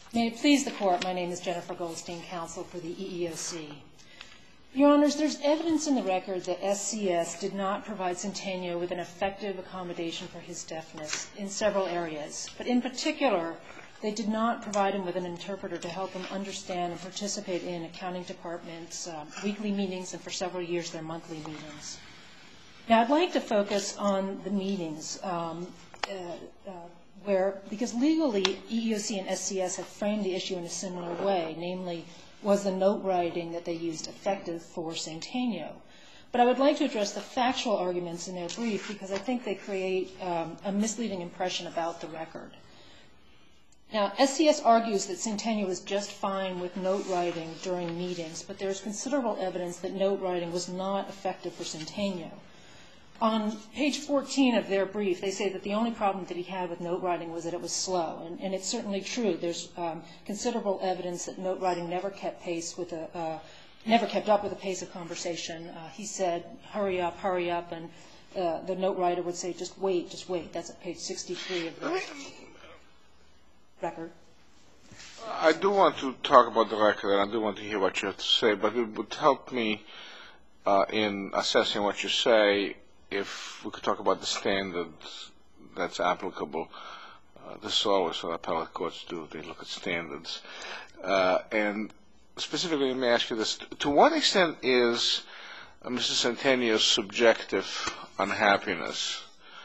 May it please the Court, my name is Jennifer Goldstein, counsel for the EEOC. Your Honors, there's evidence in the record that SCS did not provide Centennial with an effective accommodation for his deafness in several areas. But in particular, they did not provide him with an interpreter to help him understand and participate in accounting department's weekly meetings and for several years their monthly meetings. Now, I'd like to focus on the meetings because legally, EEOC and SCS have framed the issue in a similar way, namely, was the note writing that they used effective for Centennial? But I would like to address the factual arguments in their brief because I think they create a misleading impression about the record. Now, SCS argues that Centennial was just fine with note writing during meetings, but there is considerable evidence that note writing was not effective for Centennial. On page 14 of their brief, they say that the only problem that he had with note writing was that it was slow, and it's certainly true. There's considerable evidence that note writing never kept up with the pace of conversation. He said, hurry up, and the note writer would say, just wait. That's at page 63 of the record. I do want to talk about the record, and I do want to hear what you have to say, but it would help me in assessing what you say if we could talk about the standard that's applicable. This is always what appellate courts do. They look at standards. And specifically, let me ask you this. To what extent is Mr. Centennial's subjective unhappiness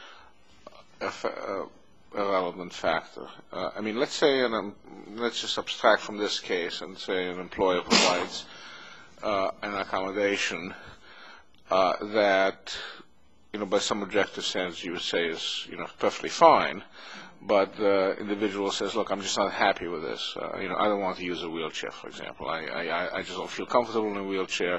a relevant factor? I mean, let's say, let's just abstract from this case and say an employer provides an accommodation that, by some objective standards you would say is, perfectly fine, but the individual says, look, I'm just not happy with this. I don't want to use a wheelchair, for example. I just don't feel comfortable in a wheelchair.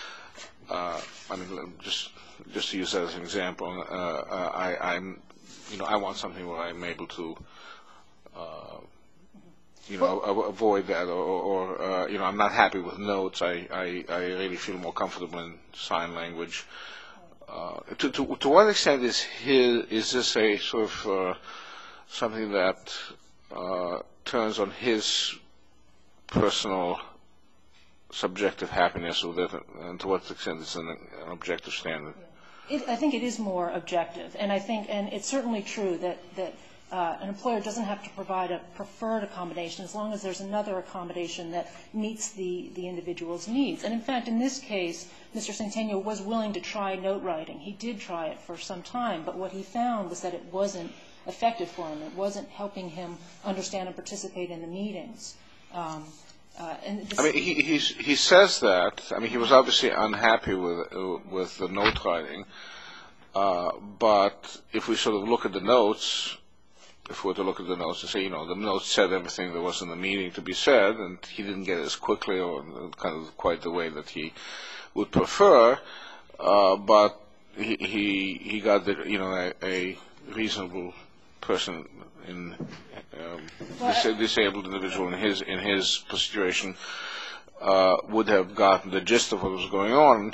Just to use that as an example, I want something where I'm able to, avoid that, or I'm not happy with notes. I really feel more comfortable in sign language. To what extent is this a sort of something that turns on his personal subjective happiness, and to what extent is it an objective standard? I think it is more objective, and it's certainly true that an employer doesn't have to provide a preferred accommodation as long as there's another accommodation that meets the individual's needs. And in fact, in this case, Mr. Centennial was willing to try note writing. He did try it for some time, but what he found was that it wasn't effective for him. It wasn't helping him understand and participate in the meetings. He says that. He was obviously unhappy with the note writing, but if we sort of look at the notes, if we were to look at the notes and say, the notes said everything there was in the meeting to be said, and he didn't get it as quickly or kind of quite the way that he would prefer, but he got a reasonable person disabled individual in his situation would have gotten the gist of what was going on.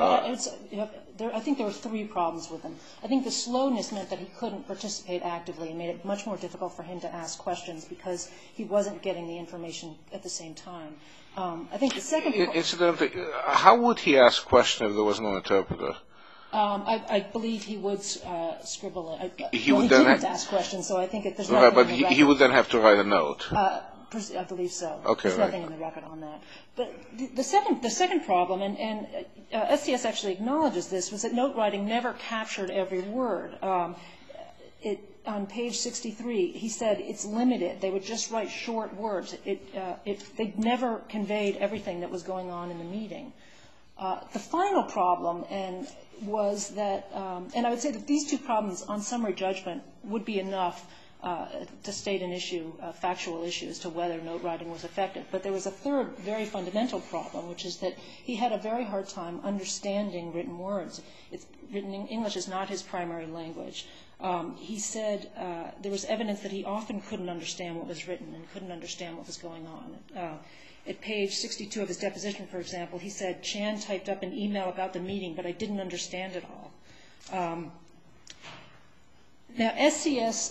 I think there were three problems with him. I think the slowness meant that he couldn't participate actively and made it much more difficult for him to ask questions because he wasn't getting the information at the same time. I think the second problem... Incidentally, how would he ask questions if there was no interpreter? I believe he would scribble it. He didn't ask questions, so I think there's nothing but he would then have to write a note. I believe so. Okay, there's nothing in the record on that. But the second problem, and SCS actually acknowledges this, was that note writing never captured every word. On page 63, he said it's limited. They would just write short words. They never conveyed everything that was going on in the meeting. The final problem was that, and I would say that these two problems on summary judgment would be enough to state an issue, a factual issue, as to whether note writing was effective. But there was a third very fundamental problem, which is that he had a very hard time understanding written words. Written English is not his primary language. He said there was evidence that he often couldn't understand what was written and couldn't understand what was going on. At page 62 of his deposition, for example, he said, Chan typed up an email about the meeting, but I didn't understand it all. Now, SCS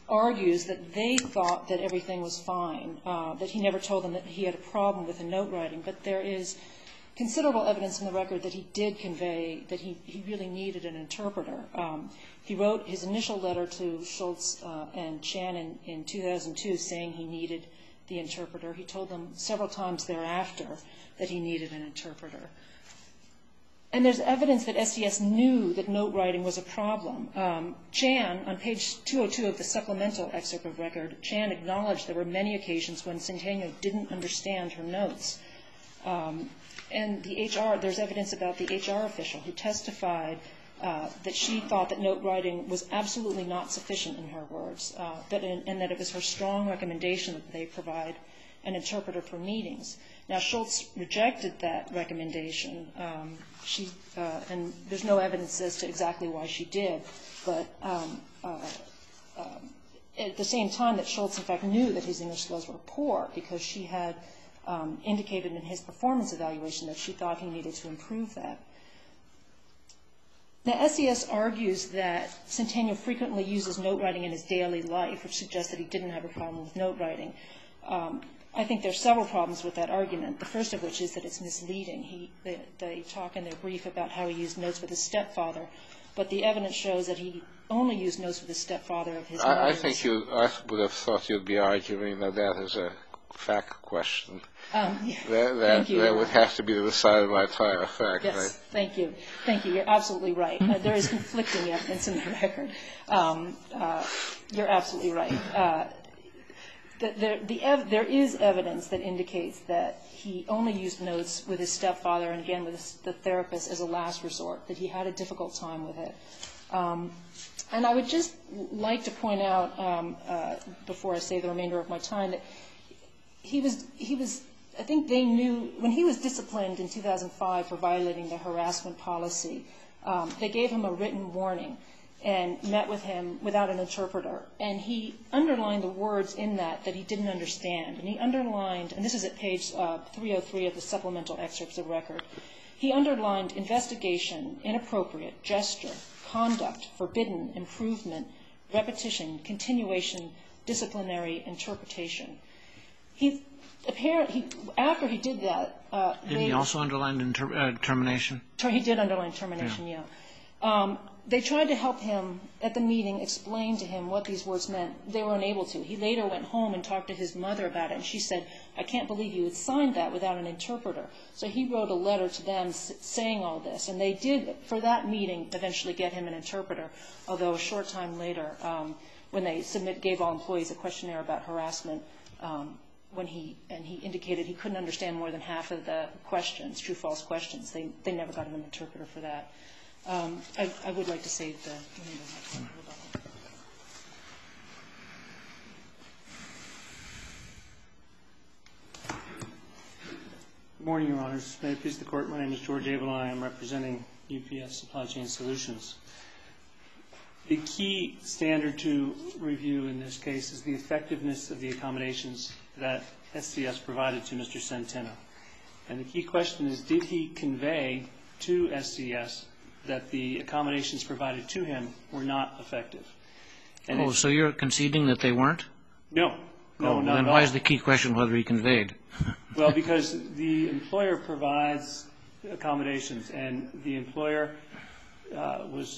argues that they thought that everything was fine, that he never told them that he had a problem with the note writing. But there is considerable evidence in the record that he did convey that he really needed an interpreter. He wrote his initial letter to Schultz and Chan in 2002 saying he needed the interpreter. He told them several times thereafter that he needed an interpreter. And there's evidence that SES knew that note writing was a problem. Chan, on page 202 of the supplemental excerpt of record, Chan acknowledged there were many occasions when Centennial didn't understand her notes. And the HR, there's evidence about the HR official who testified that she thought that note writing was absolutely not sufficient in her words, and that it was her strong recommendation that they provide an interpreter for meetings. Now, Schultz rejected that recommendation. And there's no evidence as to exactly why she did. But at the same time that Schultz, in fact, knew that his English skills were poor because she had indicated in his performance evaluation that she thought he needed to improve that. Now, SES argues that Centennial frequently uses note writing in his daily life, which suggests that he didn't have a problem with note writing. I think there's several problems with that argument, the first of which is that it's misleading. They talk in their brief about how he used notes with his stepfather, but the evidence shows that he only used notes with his stepfather of his mother's. I would have thought you'd be arguing that that is a fact question. Thank you. That would have to be decided by trial of fact, yes, right? Thank you. Thank you. You're absolutely right. There is conflicting evidence in the record. You're absolutely right. There is evidence that indicates that he only used notes with his stepfather and, again, with the therapist as a last resort, that he had a difficult time with it. And I would just like to point out, before I save the remainder of my time, that he was, I think they knew, when he was disciplined in 2005 for violating the harassment policy, they gave him a written warning and met with him without an interpreter. And he underlined the words in that he didn't understand. And he underlined, and this is at page 303 of the supplemental excerpts of record, he underlined investigation, inappropriate, gesture, conduct, forbidden, improvement, repetition, continuation, disciplinary interpretation. After he did that, did he also underline termination? He did underline termination, yeah. They tried to help him at the meeting, explain to him what these words meant. They were unable to. He later went home and talked to his mother about it, and she said, I can't believe you had signed that without an interpreter. So he wrote a letter to them saying all this, and they did, for that meeting, eventually get him an interpreter, although a short time later, when they gave all employees a questionnaire about harassment, and he indicated he couldn't understand more than half of the questions, true-false questions. They never got him an interpreter for that. I would like to save the remainder of my time. Good morning, Your Honors. May it please the Court, my name is George Abel, and I am representing UPS Supply Chain Solutions. The key standard to review in this case is the effectiveness of the accommodations that SCS provided to Mr. Centeno. And the key question is, did he convey to SCS that the accommodations provided to him were not effective? And so you're conceding that they weren't? No. No, not then at all. Why is the key question whether he conveyed? Well, because the employer provides accommodations, and the employer was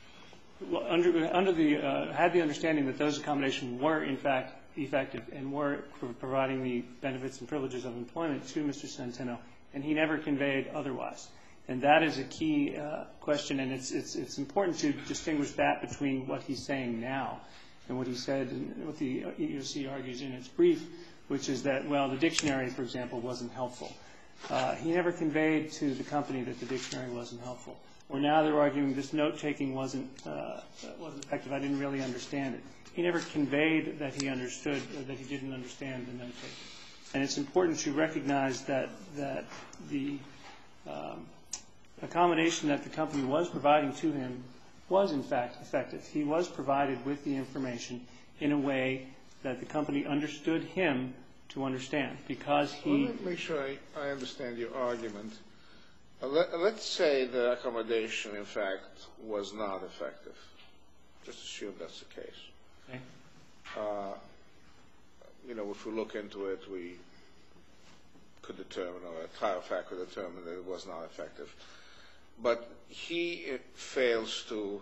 had the understanding that those accommodations were, in fact, effective and were providing the benefits and privileges of employment to Mr. Centeno, and he never conveyed otherwise. And that is a key question, and it's important to distinguish that between what he's saying now and what he said and what the EEOC argues in its brief, which is that, well, the dictionary, for example, wasn't helpful. He never conveyed to the company that the dictionary wasn't helpful. Or now they're arguing this note-taking wasn't effective. I didn't really understand it. He never conveyed that he understood or that he didn't understand the note-taking. And it's important to recognize that the accommodation that the company was providing to him was, in fact, effective. He was provided with the information in a way that the company understood him to understand, because he... Let me make sure I understand your argument. Let's say the accommodation, in fact, was not effective. Just assume that's the case. Okay. if we look into it, we could determine, or a trial fact could determine that it was not effective. But he fails to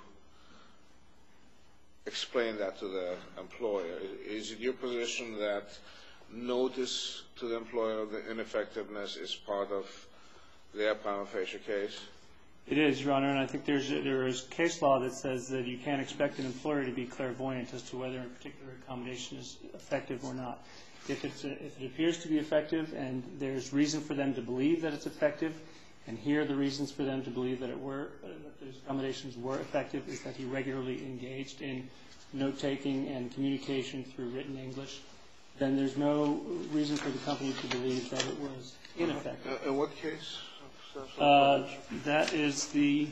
explain that to the employer. Is it your position that notice to the employer of the ineffectiveness is part of their prima facie case? It is, Your Honor, and I think there is case law that says that you can't expect an employer to be clairvoyant as to whether a particular accommodation is effective or not. If it appears to be effective and there's reason for them to believe that it's effective, and here are the reasons for them to believe that those accommodations were effective, is that he regularly engaged in note-taking and communication through written English, then there's no reason for the company to believe that it was ineffective. In what case? That is the...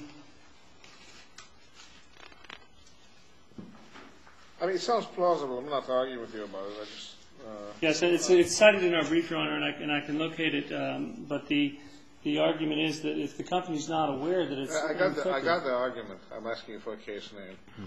I mean, it sounds plausible. I'm not arguing with you about it. Yes, it's cited in our brief, Your Honor, and I can locate it. But the argument is that if the company's not aware that it's I got the argument. I'm asking you for a case name.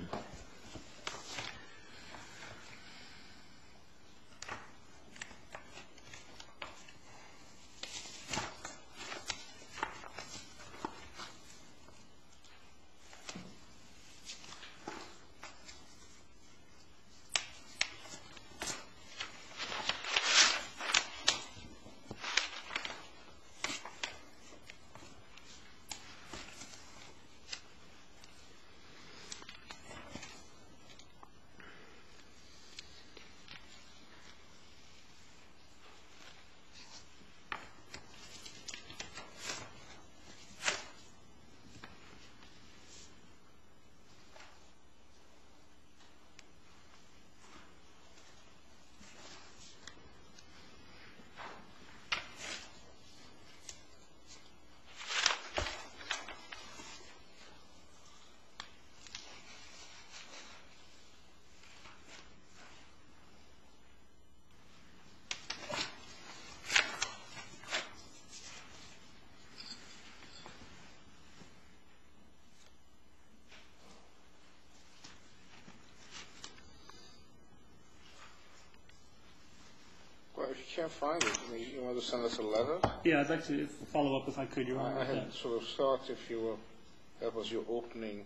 If you can't find it, you want to send us a letter? Yeah, I'd like to follow up if I could, Your Honor. I had sort of thought that was your opening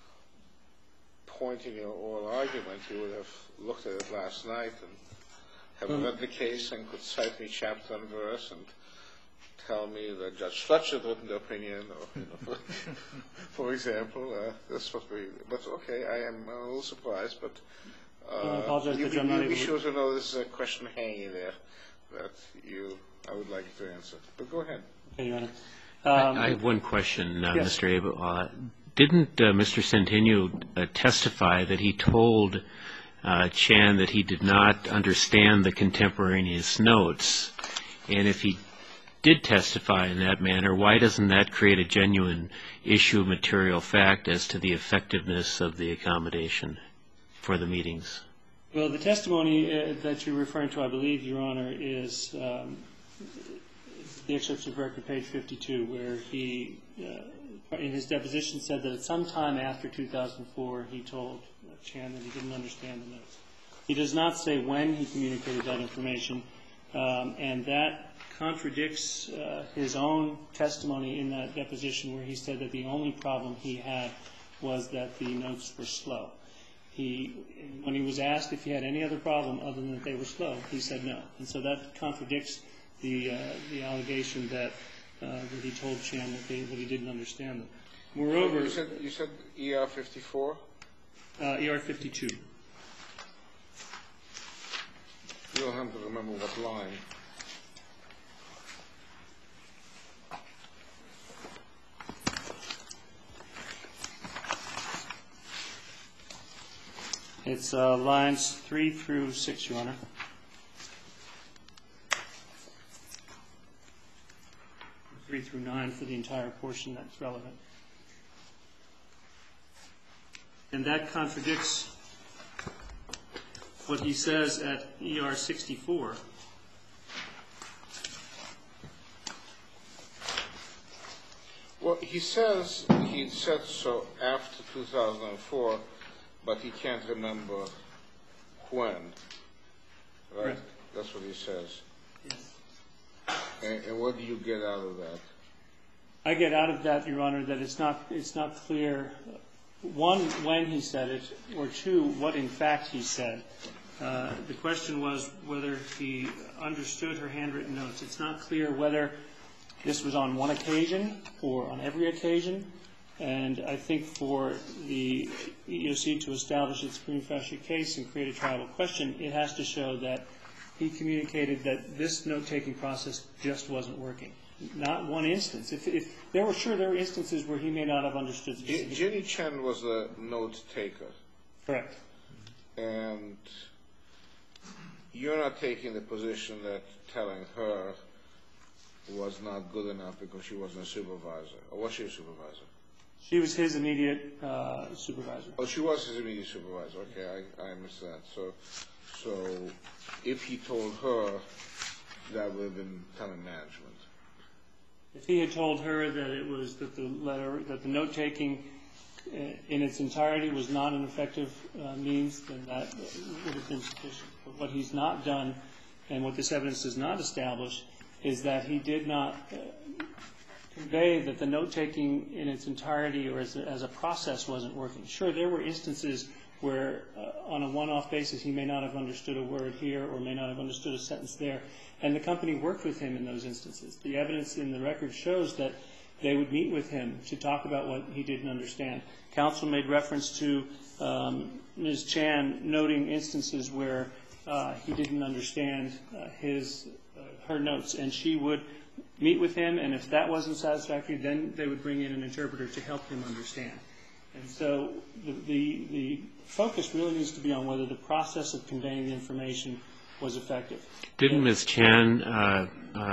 point in your oral argument, you would have looked at it last night and have read the case and could cite me chapter and verse and tell me that Judge Fletcher had written the opinion, or, for example. That's what but okay, I am a little surprised, but I apologize, you'd be sure to know there's a question hanging there that I would like you to answer. But go ahead. Okay, Your Honor. I have one question, yes. Mr. Abel. Didn't Mr. Centennial testify that he told Chan that he did not understand the contemporaneous notes? And if he did testify in that manner, why doesn't that create a genuine issue of material fact as to the effectiveness of the accommodation for the meetings? Well, the testimony that you're referring to, I believe, Your Honor, is the excerpts of record, page 52, where he, in his deposition, said that at some time after 2004, he told Chan that he didn't understand the notes. He does not say when he communicated that information, and that contradicts his own testimony in that deposition where he said that the only problem he had was that the notes were slow. When he was asked if he had any other problem other than that they were slow, he said no. And so that contradicts the allegation that he told Chan that he didn't understand them. Moreover, you said ER 54? ER 52. You don't have to remember what line. It's lines 3 through 6, Your Honor. 3 through 9 for the entire portion that's relevant. And that contradicts what he says at ER 64. Well, he says he said so after 2004, but he can't remember when, right? Right. That's what he says. Yes. And what do you get out of that? I get out of that, Your Honor, that it's not clear, one, when he said it, or two, what in fact he said. The question was whether he understood her handwritten notes. It's not clear whether this was on one occasion or on every occasion. And I think for the EEOC to establish its prima facie case and create a tribal question, it has to show that he communicated that this note-taking process just wasn't working. Not one instance. If there were instances where he may not have understood. Jenny Chen was the note taker. Correct. And you're not taking the position that telling her was not good enough because she wasn't a supervisor. Or was she a supervisor? She was his immediate supervisor. Oh, she was his immediate supervisor. Okay, I missed that. So if he told her, that would have been telling management. If he had told her that the note taking in its entirety was not an effective means, then that would have been sufficient. But what he's not done, and what this evidence does not establish, is that he did not convey that the note taking in its entirety or as a process wasn't working. Sure, there were instances where on a one-off basis he may not have understood a word here or may not have understood a sentence there, and the company worked with him in those instances. The evidence in the record shows that they would meet with him to talk about what he didn't understand. Counsel made reference to Ms. Chan noting instances where he didn't understand her notes, and she would meet with him, and if that wasn't satisfactory, then they would bring in an interpreter to help him understand. And so the focus really needs to be on whether the process of conveying the information was effective. Didn't Ms. Chan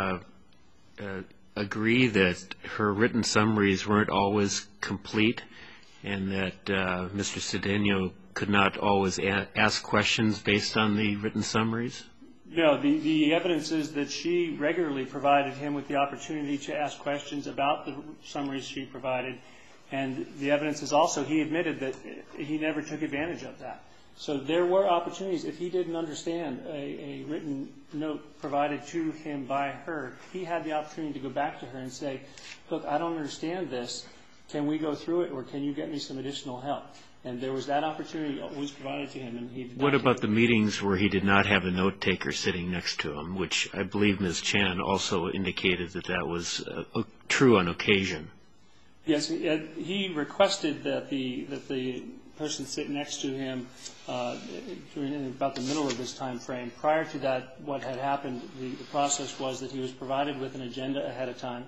agree that her written summaries weren't always complete and that Mr. Cedeno could not always ask questions based on the written summaries? No, the evidence is that she regularly provided him with the opportunity to ask questions about the summaries she provided, and the evidence is also he admitted that he never took advantage of that. So there were opportunities. If he didn't understand a written note provided to him by her, he had the opportunity to go back to her and say, look, I don't understand this. Can we go through it, or can you get me some additional help? And there was that opportunity always provided to him. And he did not. What about the meetings where he did not have a note taker sitting next to him, which I believe Ms. Chan also indicated that was true on occasion? Yes, he requested that the person sit next to him during about the middle of this time frame. Prior to that, what had happened, the process was that he was provided with an agenda ahead of time.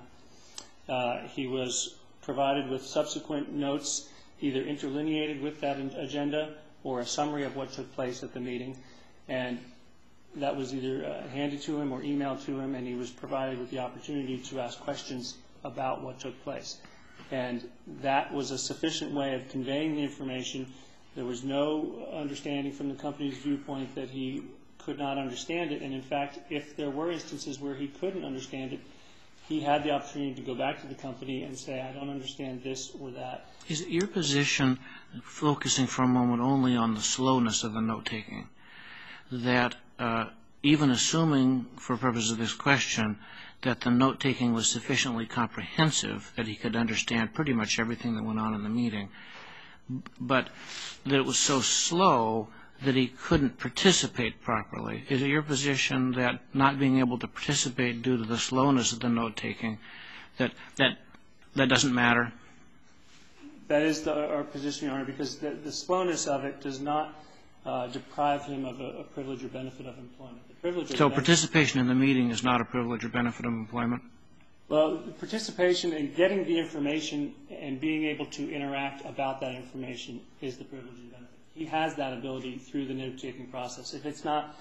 He was provided with subsequent notes, either interlineated with that agenda or a summary of what took place at the meeting. And that was either handed to him or emailed to him, and he was provided with the opportunity to ask questions about what took place. And that was a sufficient way of conveying the information. There was no understanding from the company's viewpoint that he could not understand it. And, in fact, if there were instances where he couldn't understand it, he had the opportunity to go back to the company and say, I don't understand this or that. Is it your position, focusing for a moment only on the slowness of the note-taking, that even assuming, for purposes of this question, that the note-taking was sufficiently comprehensive that he could understand pretty much everything that went on in the meeting, but that it was so slow that he couldn't participate properly? Is it your position that not being able to participate due to the slowness of the note-taking, that doesn't matter? That is our position, Your Honor, because the slowness of it does not deprive him of a privilege or benefit of employment. So participation in the meeting is not a privilege or benefit of employment? Well, participation in getting the information and being able to interact about that information is the privilege and benefit. He has that ability through the note-taking process. If it's not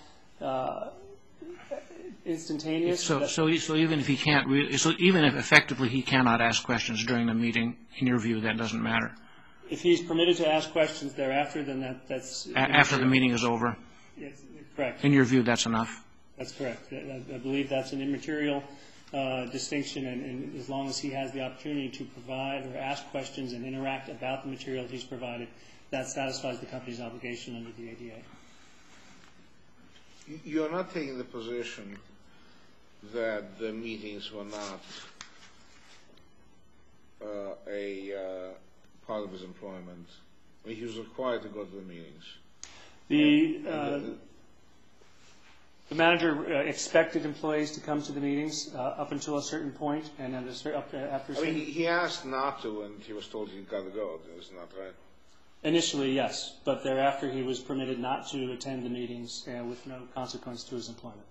instantaneous. So even if he can't, even if effectively he cannot ask questions during the meeting, in your view, that doesn't matter? If he's permitted to ask questions thereafter, then that's after the meeting is over. Yes, correct. In your view, that's enough. That's correct. I believe that's an immaterial distinction, and as long as he has the opportunity to provide or ask questions and interact about the material he's provided, that satisfies the company's obligation under the ADA. You're not taking the position that the meetings were not a part of his employment. I mean, he was required to go to the meetings. The manager expected employees to come to the meetings up until a certain point, and then after. I mean, he asked not to, and he was told he'd got to go. Isn't that right? Initially, yes, but thereafter he was permitted not to attend the meetings with no consequence to his employment.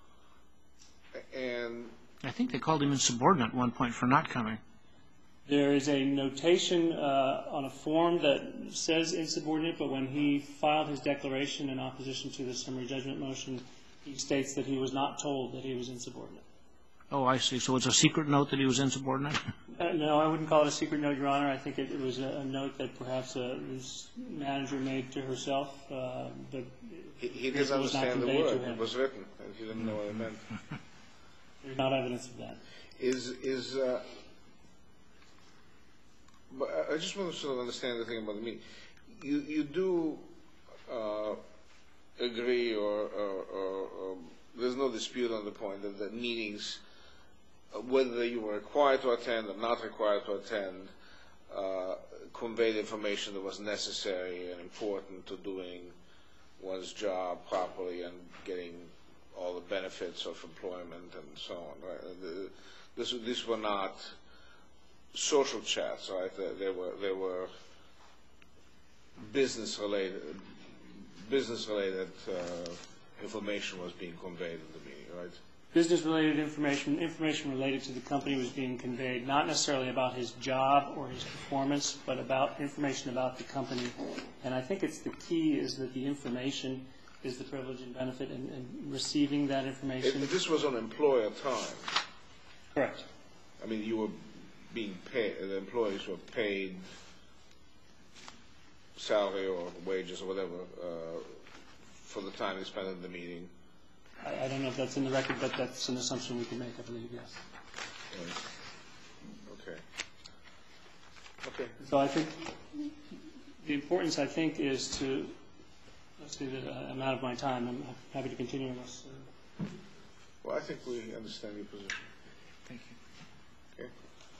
And I think they called him insubordinate at one point for not coming. There is a notation on a form that says insubordinate, but when he filed his declaration in opposition to the summary judgment motion, he states that he was not told that he was insubordinate. Oh, I see. So it's a secret note that he was insubordinate? No, I wouldn't call it a secret note, Your Honor. I think it was a note that perhaps his manager made to herself. But he didn't understand the word. It was written, and he didn't know what it meant. There's not evidence of that. But I just want to sort of understand the thing about the meeting. You do agree, or there's no dispute on the point that the meetings, whether you were required to attend or not required to attend, conveyed information that was necessary and important to doing one's job properly and getting all the benefits of employment and so on. Right? These were not social chats, right? They were business-related information was being conveyed in the meeting, right? Business-related information related to the company was being conveyed, not necessarily about his job or his performance, but about information about the company. And I think it's the key is that the information is the privilege and benefit, and receiving that information. This was on employer time. Correct. I mean, you were being paid, the employees were paid salary or wages or whatever for the time they spent in the meeting. I don't know if that's in the record, but that's an assumption we can make, I believe, yes. Okay. Okay. So I think the importance, I think, is to, let's see that I'm out of my time. I'm happy to continue on this. Well, I think we understand your position. Thank you. Okay.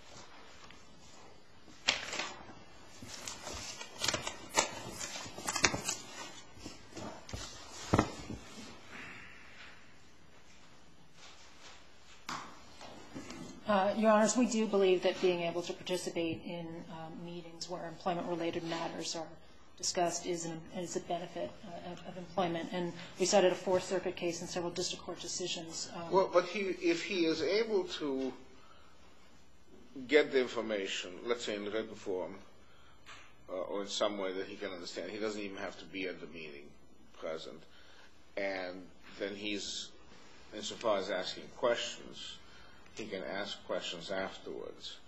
Your Honors, we do believe that being able to participate in meetings where employment-related matters are discussed is a benefit of employment. And we cited a Fourth Circuit case and several district court decisions. Well, but if he is able to get the information, let's say in written form, or in some way that he can understand, he doesn't even have to be at the meeting present, and then he's, insofar as asking questions, he can ask questions afterwards.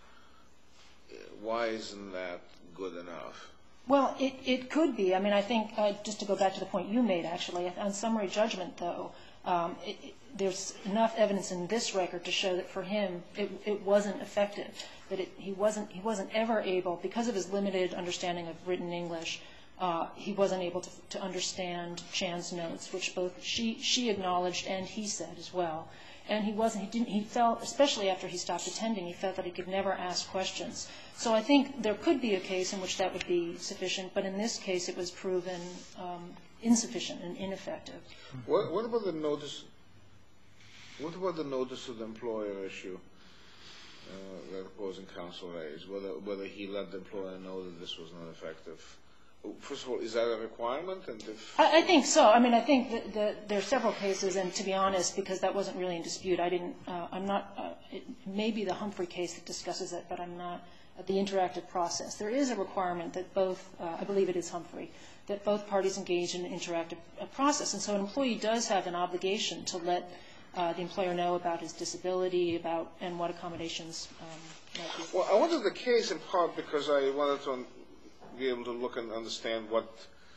Why isn't that good enough? Well, it could be. I mean, I think, just to go back to the point you made, actually, on summary judgment, though, there's enough evidence in this record to show that for him it wasn't effective, that he wasn't ever able, because of his limited understanding of written English, he wasn't able to understand Chan's notes, which both she acknowledged and he said as well. And he felt, especially after he stopped attending, he felt that he could never ask questions. So I think there could be a case in which that would be sufficient, but in this case it was proven insufficient and ineffective. What about the notice? What about the notice of the employer issue that opposing counsel raised? Whether he let the employer know that this was not effective? First of all, is that a requirement? And I think so. I mean, I think that there are several cases, and to be honest, because that wasn't really in dispute, I'm not, it may be the Humphrey case that discusses it, but I'm not at the interactive process. There is a requirement that both, I believe it is Humphrey, that both parties engage in an interactive process. And so an employee does have an obligation to let the employer know about his disability, and what accommodations might be. Well, I wanted the case in part because I wanted to be able to look and understand what.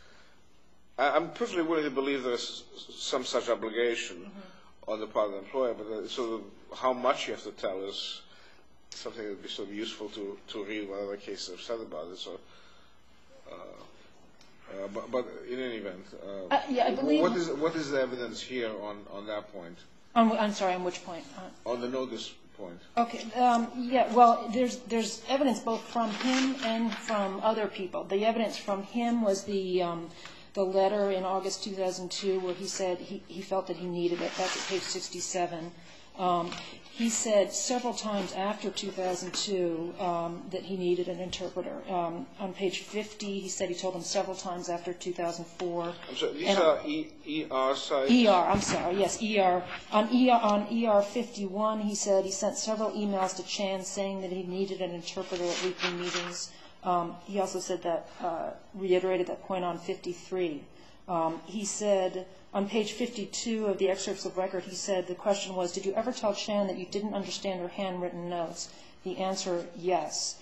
I'm perfectly willing to believe there's some such obligation on the part of the employer, but sort of how much you have to tell is something that would be sort of useful to read what other cases have said about it. So But in any event, yeah, I believe. what is the evidence here on that point? I'm sorry, on which point? On the notice point. Okay. Yeah. Well, there's evidence both from him and from other people. The evidence from him was the letter in August 2002 where he said he felt that he needed it. That's at page 67. He said several times after 2002 that he needed an interpreter. On page 50, he said he told him several times after 2004. I'm sorry, these are ER sites? ER, I'm sorry, yes, ER. On ER 51, he said he sent several emails to Chan saying that he needed an interpreter at weekly meetings. He also said that, reiterated that point on 53. He said, on page 52 of the excerpts of record, he said the question was, did you ever tell Chan that you didn't understand her handwritten notes? The answer, yes.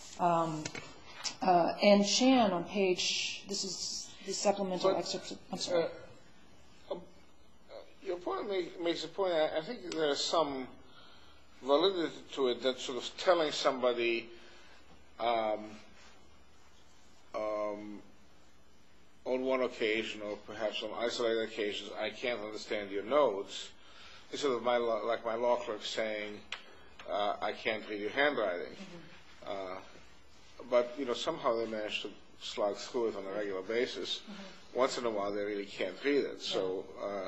And Chan on page, this is the supplemental excerpts. I'm sorry. Your point makes a point. I think there's some validity to it, that sort of telling somebody on one occasion, or perhaps on isolated occasions, I can't understand your notes. It's sort of like my law clerk saying, I can't read your handwriting. But somehow they manage to slog through it on a regular basis. Once in a while, they really can't read it. So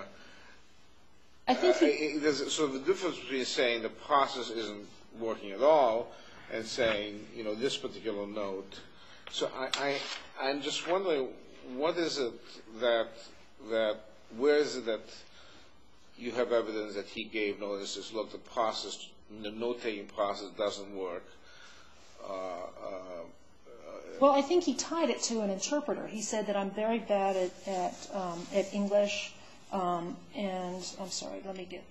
I think there's sort of the difference between saying the process isn't working at all and saying, this particular note. So I'm just wondering, what is it where is it that you have evidence that he gave notices, look, the note-taking process doesn't work? Well, I think he tied it to an interpreter. He said that I'm very bad at English, and I'm sorry, let me get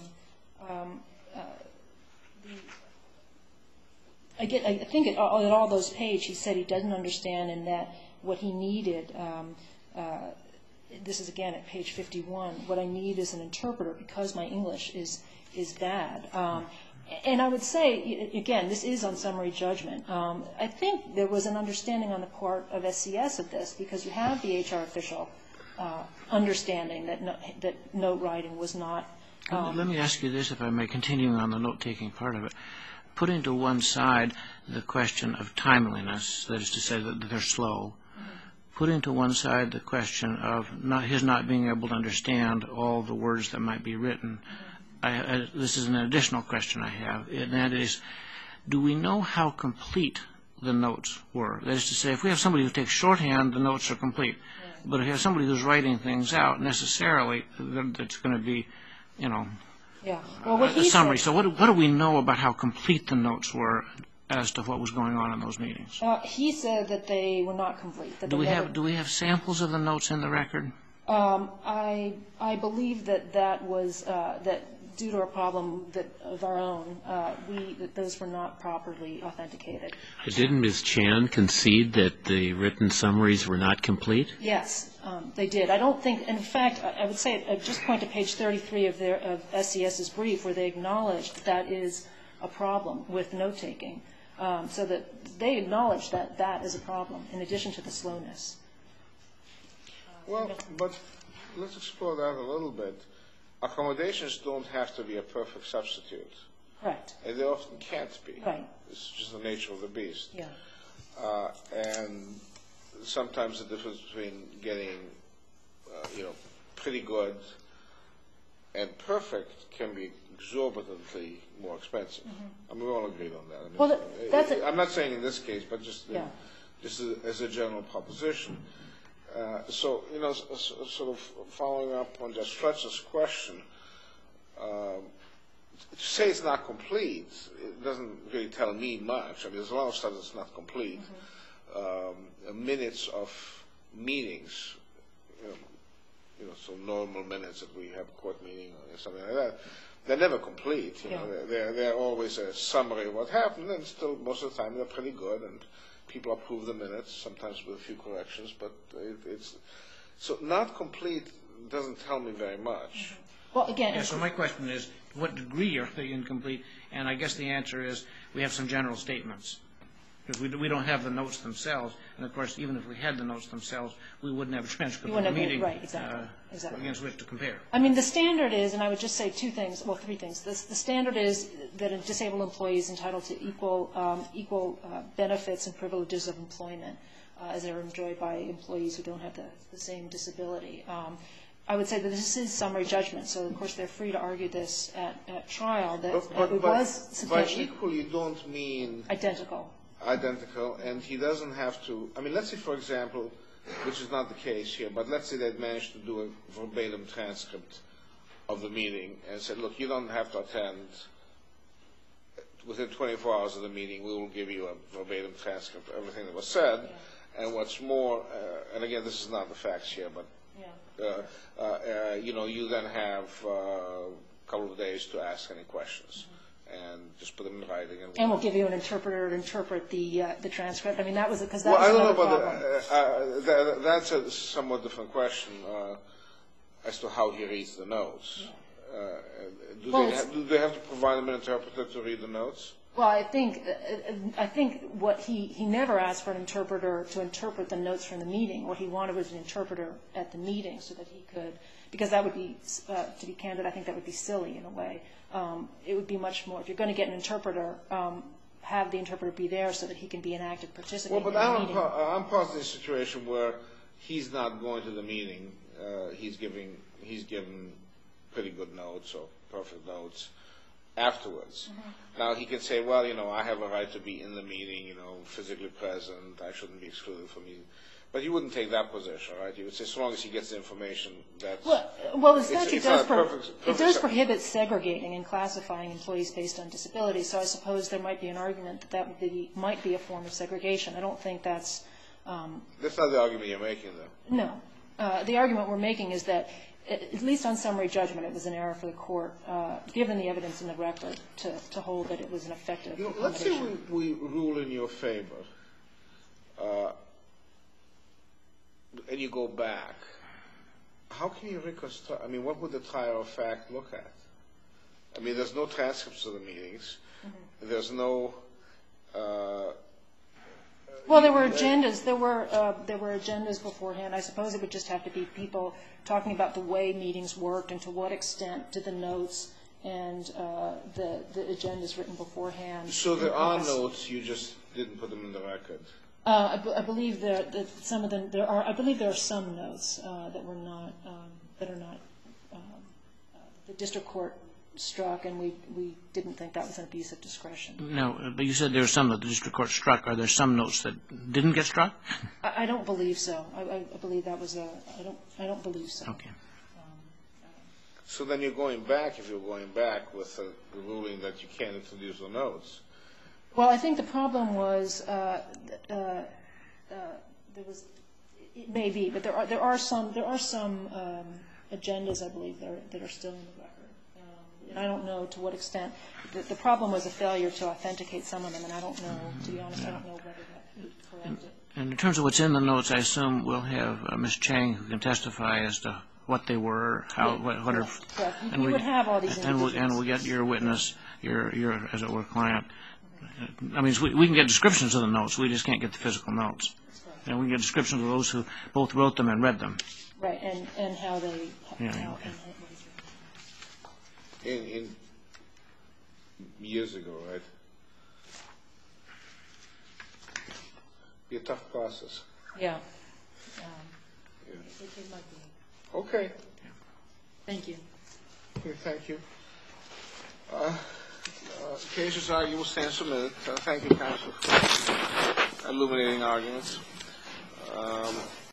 I think at all those pages he said he doesn't understand, and that what he needed, this is again at page 51, what I need is an interpreter because my English is bad. And I would say, again, this is on summary judgment. I think there was an understanding on the part of SCS of this, because you have the HR official understanding that note writing was not. Let me ask you this, if I may, continuing on the note-taking part of it. Putting to one side the question of timeliness, that is to say that they're slow, putting to one side the question of his not being able to understand all the words that might be written, this is an additional question I have, and that is, do we know how complete the notes were? That is to say, if we have somebody who takes shorthand, the notes are complete. But if you have somebody who's writing things out, necessarily, that's going to be, a summary. So what do we know about how complete the notes were as to what was going on in those meetings? He said that they were not complete. Do we have samples of the notes in the record? I believe that was that due to a problem of our own, that those were not properly authenticated. Didn't Ms. Chan concede that the written summaries were not complete? Yes, they did. I don't think, in fact, I would say, I'd just point to page 33 of SCS's brief, where they acknowledged that is a problem with note-taking, so that they acknowledge that is a problem, in addition to the slowness. Well, but let's explore that a little bit. Accommodations don't have to be a perfect substitute. Correct. And they often can't be. Right. It's just the nature of the beast. Yeah. And sometimes the difference between getting, pretty good and perfect can be exorbitantly more expensive. I mean, we all agreed on that. I mean, I'm not saying in this case, but just as a general proposition. So, sort of following up on Judge Fletcher's question, to say it's not complete, it doesn't really tell me much. I mean, there's a lot of stuff that's not complete. Minutes of meetings, so normal minutes that we have a court meeting or something like that, they're never complete. They're always a summary of what happened, and still most of the time they're pretty good, and people approve the minutes, sometimes with a few corrections, but it's so not complete doesn't tell me very much. Well, again, so my question is, to what degree are they incomplete? And I guess the answer is we have some general statements. Because we don't have the notes themselves, and of course, even if we had the notes themselves, we wouldn't have a transcript of the meeting against which to compare. I mean, the standard is, and I would just say three things. The standard is that a disabled employee is entitled to equal benefits and privileges of employment as they're enjoyed by employees who don't have the same disability. I would say that this is summary judgment, so of course they're free to argue this at trial. That it was but equal you don't mean identical, and he doesn't have to. I mean, let's say, for example, which is not the case here, but let's say they'd managed to do a verbatim transcript of the meeting and said, look, you don't have to attend. Within 24 hours of the meeting, we will give you a verbatim transcript of everything that was said. Yeah. And what's more, and again, this is not the facts here, but you then have a couple of days to ask any questions, and just put them in writing. And we'll give you an interpreter to interpret the transcript. I mean, that was because that was another problem. I don't know about that's a somewhat different question as to how he reads the notes. Yeah. Do they have to provide him an interpreter to read the notes? Well, I think what he never asked for an interpreter to interpret the notes from the meeting. What he wanted was an interpreter at the meeting so that he could, because that would be, to be candid, I think that would be silly in a way. It would be much more, if you're going to get an interpreter, have the interpreter be there so that he can be an active participant in the meeting. I'm positing a situation where he's not going to the meeting. He's given pretty good notes or perfect notes afterwards. Mm-hmm. Now he can say, well, I have a right to be in the meeting, physically present. I shouldn't be excluded from meeting. But you wouldn't take that position, right? You would say, so long as he gets the information, that's... Well, the statute does prohibit segregating and classifying employees based on disability, so I suppose there might be an argument that might be a form of segregation. I don't think that's... That's not the argument you're making, though. No. The argument we're making is that, at least on summary judgment, it was an error for the court, given the evidence in the record, to hold that it was an effective accommodation. Let's say we rule in your favor, and you go back. How can you reconstruct? I mean, what would the trier of fact look at? I mean, there's no transcripts of the meetings. Mm-hmm. There's no... Well, there were agendas. There were agendas beforehand. I suppose it would just have to be people talking about the way meetings worked and to what extent did the notes and the agendas written beforehand. So there are notes. You just didn't put them in the record. I believe that some of them there are. I believe there are some notes that were not the district court struck, and we didn't think that was an abuse of discretion. No, but you said there were some that the district court struck. Are there some notes that didn't get struck? I don't believe so. I believe that was a. I don't believe so. Okay. So then you're going back. If you're going back with the ruling that you can't introduce the notes. Well, I think the problem was there was. It may be, but there are some agendas, I believe, that are still in the record. And I don't know to what extent. The problem was a failure to authenticate some of them, and I don't know, to be honest, I don't know whether that was corrected. And in terms of what's in the notes, I assume we'll have Ms. Chang who can testify as to what they were, how, what are... Correct. You would have all these individuals. And we'll get your witness, your as it were, client. I mean, we can get descriptions of the notes. We just can't get the physical notes. And we can get descriptions of those who both wrote them and read them. Right, and how they... In years ago, right? Be a tough process. Yeah. It might be. Okay. Thank you. Okay, thank you. Cases are, you will stand submitted. Thank you, counsel, for illuminating arguments.